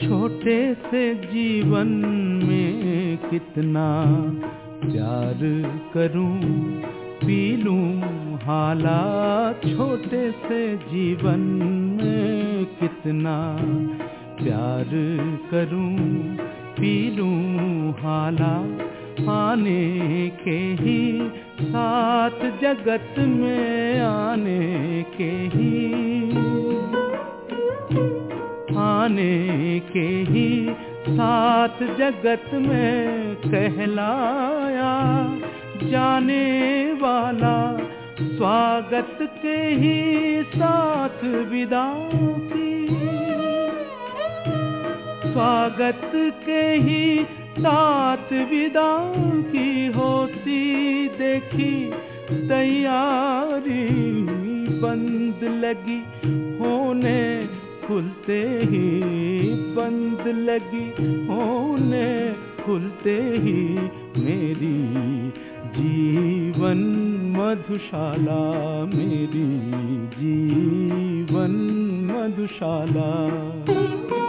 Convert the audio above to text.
छोटे से जीवन में कितना प्यार करूं, पी लूं हाला। छोटे से जीवन में कितना प्यार करूं, पी लूं हाला। आने के ही साथ जगत में, आने के ही, आने के ही साथ जगत में कहलाया जाने वाला। स्वागत के ही साथ विदा की, स्वागत के ही साथ विदा की होती देखी तैयारी। बंद लगी होने खुलते ही, बंद लगी होने खुलते ही मेरी जीवन मधुशाला, मेरी जीवन मधुशाला।